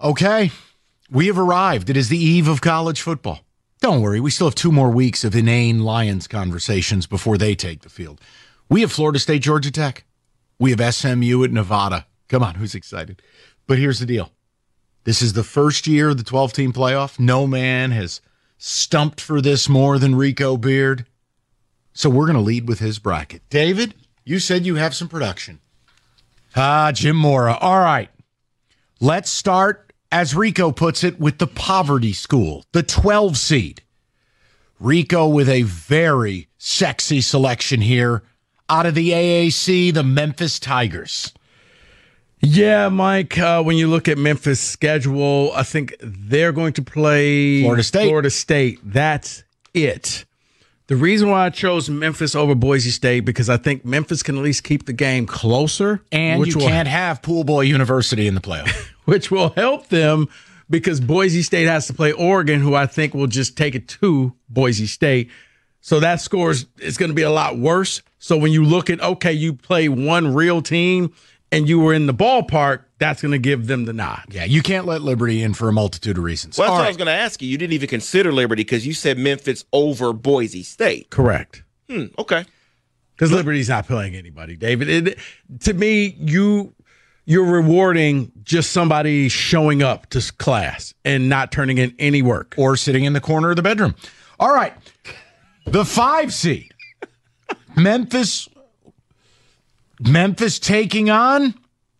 Okay, we have arrived. It is the eve of college football. Don't worry, we still have 2 more weeks of inane Lions conversations before they take the field. We have Florida State, Georgia Tech. We have SMU at Nevada. Come on, who's excited? But here's the deal. This is the first year of the 12-team playoff. No man has stumped for this more than Rico Beard. So we're going to lead with his bracket. David, you said you have some production. Jim Mora. All right. Let's start, as Rico puts it, with the poverty school, the 12 seed. Rico with a very sexy selection here. Out of the AAC, the Memphis Tigers. Yeah, Mike, when you look at Memphis' schedule, I think they're going to play Florida State. That's it. The reason why I chose Memphis over Boise State, because I think Memphis can at least keep the game closer. And you can't have Pool Boy University in the playoff. Which will help them because Boise State has to play Oregon, who I think will just take it to Boise State. So that score is going to be a lot worse. So when you look at, okay, you play one real team and you were in the ballpark, that's going to give them the nod. Yeah, you can't let Liberty in for a multitude of reasons. Well, that's what I was going to ask you. You didn't even consider Liberty because you said Memphis over Boise State. Correct. Okay. Because Liberty's not playing anybody, David. To me, you're rewarding just somebody showing up to class and not turning in any work. Or sitting in the corner of the bedroom. All right. The 5 seed. Memphis taking on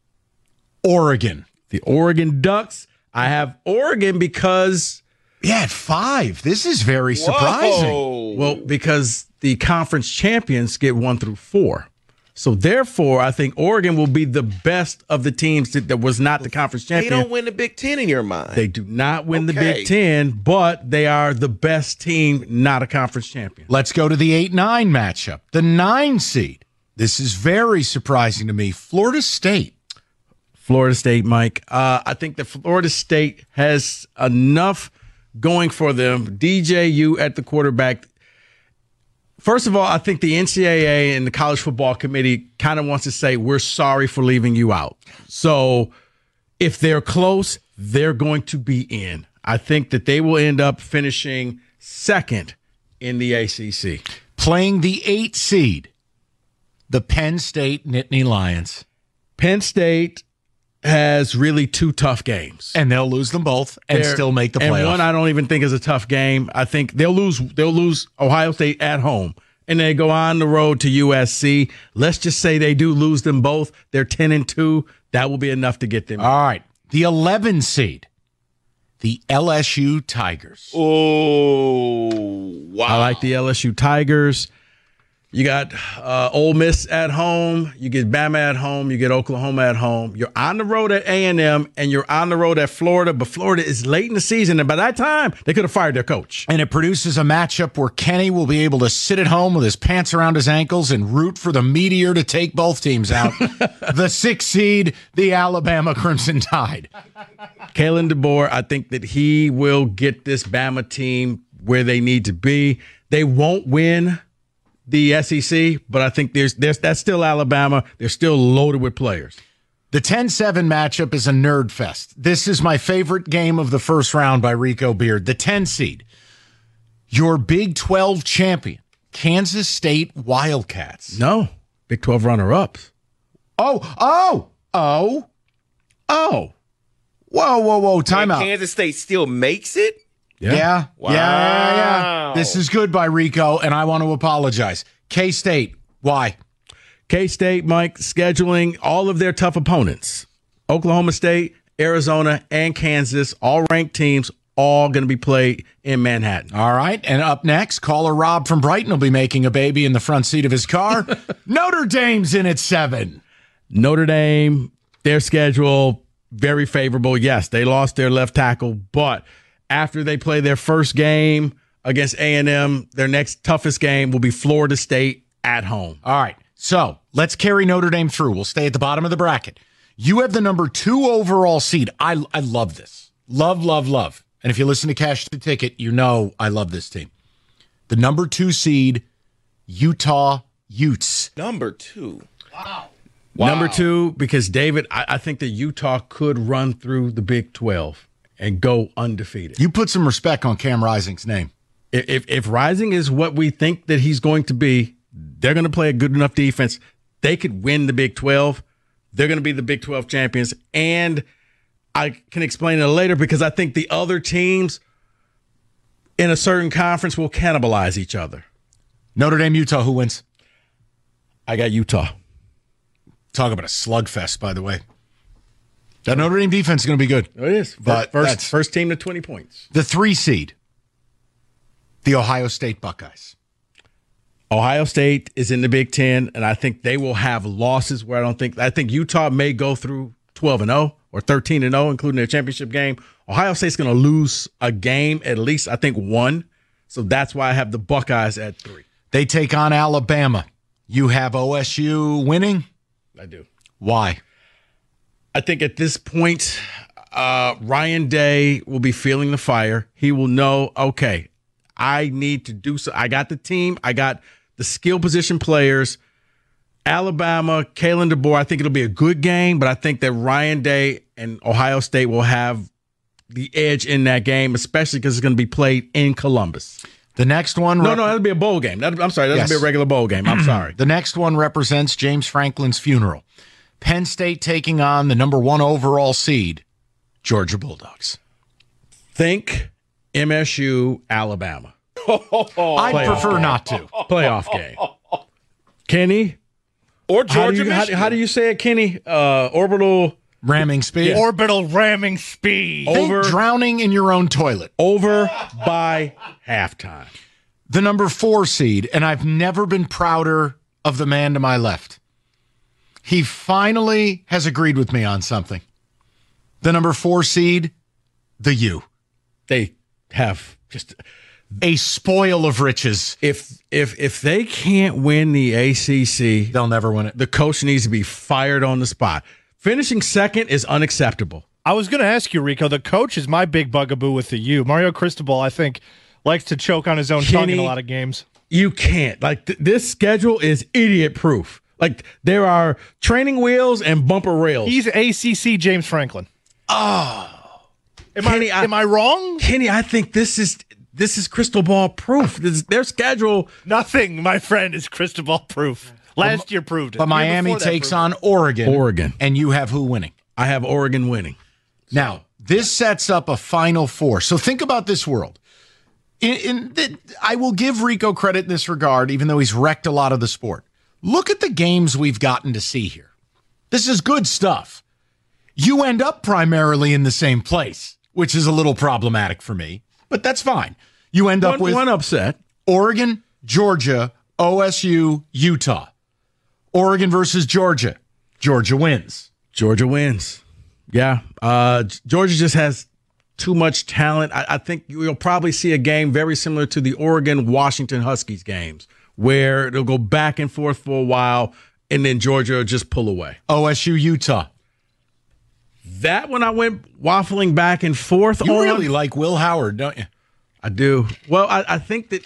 Oregon. The Oregon Ducks. I have Oregon because... Yeah, at 5. This is very surprising. Whoa. Well, because the conference champions get 1 through 4. So, therefore, I think Oregon will be the best of the teams that was not the conference champion. They don't win the Big Ten in your mind. They do not win the Big Ten, but they are the best team, not a conference champion. Let's go to the 8-9 matchup. The 9 seed. This is very surprising to me. Florida State. Florida State, Mike. I think that Florida State has enough going for them. DJU at the quarterback. First of all, I think the NCAA and the College Football Committee kind of wants to say, we're sorry for leaving you out. So if they're close, they're going to be in. I think that they will end up finishing second in the ACC. Playing the 8 seed, the Penn State Nittany Lions. Penn State has really 2 tough games. And they'll lose them both and still make the playoff. And one I don't even think is a tough game. I think they'll lose Ohio State at home. And they go on the road to USC. Let's just say they do lose them both. They're 10-2. That will be enough to get them. All right. The 11 seed, the LSU Tigers. Oh, wow. I like the LSU Tigers. You got Ole Miss at home. You get Bama at home. You get Oklahoma at home. You're on the road at A&M, and you're on the road at Florida. But Florida is late in the season, and by that time, they could have fired their coach. And it produces a matchup where Kenny will be able to sit at home with his pants around his ankles and root for the Meteor to take both teams out. The 6 seed, the Alabama Crimson Tide. Kalen DeBoer, I think that he will get this Bama team where they need to be. They won't win the SEC, but I think that's still Alabama. They're still loaded with players. The 10-7 matchup is a nerd fest. This is my favorite game of the first round by Rico Beard. The 10 seed, your Big 12 champion, Kansas State Wildcats. No, Big 12 runner-ups. Whoa. Time out. Kansas State still makes it? Yeah. Wow. Yeah. This is good by Rico, and I want to apologize. K-State, why? K-State, Mike, scheduling all of their tough opponents. Oklahoma State, Arizona, and Kansas, all ranked teams, all going to be played in Manhattan. All right. And up next, caller Rob from Brighton will be making a baby in the front seat of his car. Notre Dame's in at 7. Notre Dame, their schedule, very favorable. Yes, they lost their left tackle, but after they play their first game against A&M, their next toughest game will be Florida State at home. All right. So let's carry Notre Dame through. We'll stay at the bottom of the bracket. You have the number 2 overall seed. I love this. Love. And if you listen to Cash the Ticket, you know I love this team. The number 2 seed, Utah Utes. Number 2. Wow. Wow. Number 2, because David, I think that Utah could run through the Big 12 and go undefeated. You put some respect on Cam Rising's name. If Rising is what we think that he's going to be, they're going to play a good enough defense. They could win the Big 12. They're going to be the Big 12 champions. And I can explain it later because I think the other teams in a certain conference will cannibalize each other. Notre Dame, Utah, who wins? I got Utah. Talk about a slugfest, by the way. That Notre Dame defense is going to be good. It is. But first team to 20 points. The 3 seed, the Ohio State Buckeyes. Ohio State is in the Big Ten, and I think they will have losses where I think Utah may go through 12-0 or 13-0, including their championship game. Ohio State's going to lose a game, at least I think 1. So that's why I have the Buckeyes at 3. They take on Alabama. You have OSU winning? I do. Why? I think at this point, Ryan Day will be feeling the fire. He will know, okay, I need to do so. I got the team. I got the skill position players. Alabama, Kalen DeBoer, I think it'll be a good game, but I think that Ryan Day and Ohio State will have the edge in that game, especially because it's going to be played in Columbus. The next one... No, that'll be a bowl game. I'm sorry, that'll be a regular bowl game. I'm sorry. The next one represents James Franklin's funeral. Penn State taking on the number 1 overall seed, Georgia Bulldogs. Think MSU, Alabama. I prefer not to. Playoff game. Kenny? Or Georgia, Michigan. How do you say it, Kenny? Orbital... Ramming speed. Yeah. Orbital ramming speed. Think drowning in your own toilet. Over by halftime. The number 4 seed, and I've never been prouder of the man to my left. He finally has agreed with me on something. The number 4 seed, the U. They have just a spoil of riches. If they can't win the ACC, they'll never win it. The coach needs to be fired on the spot. Finishing second is unacceptable. I was going to ask you, Rico. The coach is my big bugaboo with the U. Mario Cristobal, I think, likes to choke on his own tongue in a lot of games. You can't. Like, this schedule is idiot-proof. Like, there are training wheels and bumper rails. He's ACC James Franklin. Oh. Am I wrong? Kenny, I think this is crystal ball proof. Their schedule. Nothing, my friend, is crystal ball proof. Last year proved it. But Miami takes on Oregon. And you have who winning? I have Oregon winning. Now, this sets up a Final Four. So think about this world. I will give Rico credit in this regard, even though he's wrecked a lot of the sport. Look at the games we've gotten to see here. This is good stuff. You end up primarily in the same place, which is a little problematic for me, but that's fine. You end up with one upset. Oregon, Georgia, OSU, Utah. Oregon versus Georgia. Georgia wins. Georgia wins. Yeah. Georgia just has too much talent. I think you'll probably see a game very similar to the Oregon-Washington Huskies games, where it'll go back and forth for a while, and then Georgia will just pull away. OSU, Utah. That one I went waffling back and forth on. You really like Will Howard, don't you? I do. Well, I think that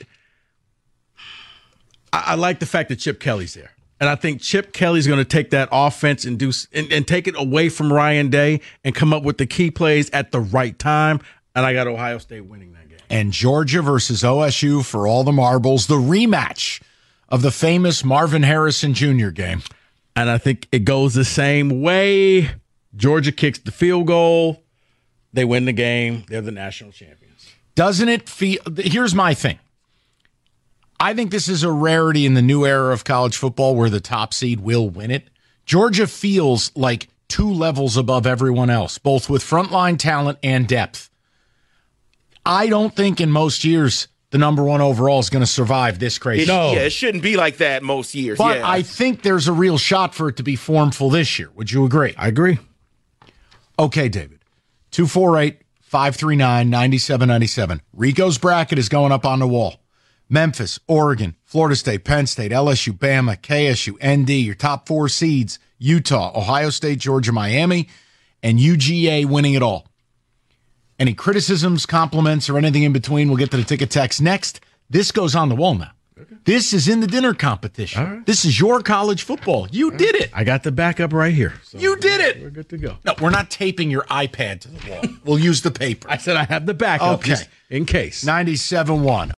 I like the fact that Chip Kelly's there. And I think Chip Kelly's going to take that offense and take it away from Ryan Day and come up with the key plays at the right time. And I got Ohio State winning that game. And Georgia versus OSU for all the marbles, the rematch of the famous Marvin Harrison Jr. game. And I think it goes the same way. Georgia kicks the field goal. They win the game. They're the national champions. Doesn't it feel... Here's my thing. I think this is a rarity in the new era of college football where the top seed will win it. Georgia feels like 2 levels above everyone else, both with frontline talent and depth. I don't think in most years the number 1 overall is going to survive this crazy. Yeah, it shouldn't be like that most years. But yeah. I think there's a real shot for it to be formful this year. Would you agree? I agree. Okay, David. 248-539-9797. Rico's bracket is going up on the wall. Memphis, Oregon, Florida State, Penn State, LSU, Bama, KSU, ND, your top 4 seeds, Utah, Ohio State, Georgia, Miami, and UGA winning it all. Any criticisms, compliments, or anything in between, we'll get to the ticket text next. This goes on the wall now. This is in the dinner competition. All right. This is your college football. You did it. I got the backup right here. So You did it. We're good to go. No, we're not taping your iPad to the wall. We'll use the paper. I said I have the backup Okay. just in case. 97.1.